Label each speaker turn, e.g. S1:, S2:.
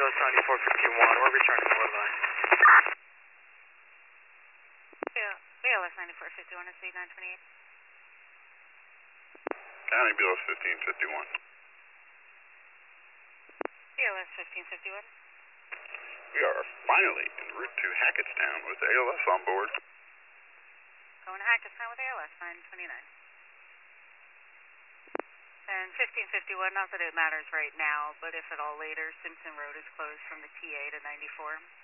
S1: ALS 9451, we're returning to Woodline.
S2: Yeah, ALS 9451 is 928.
S3: County BLS 1551.
S2: ALS 1551.
S3: We are finally en route to Hackettstown with ALS on board.
S2: Going to Hackettstown with ALS 929. And 1551, not that it matters right now, but if at all later, Simpson Road is closed from the TA to 94.